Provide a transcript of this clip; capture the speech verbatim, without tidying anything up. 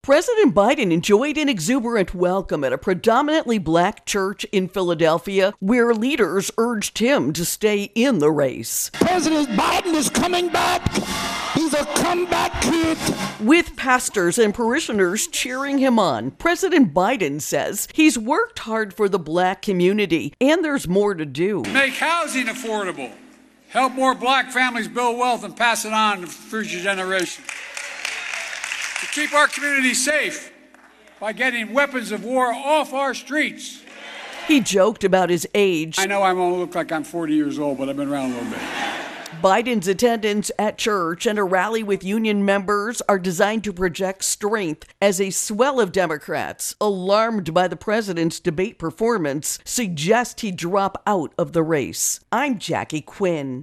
President Biden enjoyed an exuberant welcome at a predominantly black church in Philadelphia, where leaders urged him to stay in the race. President Biden is coming back. He's a comeback kid. With pastors and parishioners cheering him on, President Biden says he's worked hard for the black community, and there's more to do. Make housing affordable. Help more black families build wealth and pass it on to future generations. To keep our community safe by getting weapons of war off our streets. He joked about his age. I know I won't look like I'm forty years old, but I've been around a little bit. Biden's attendance at church and a rally with union members are designed to project strength as a swell of Democrats, alarmed by the president's debate performance, suggest he drop out of the race. I'm Jackie Quinn.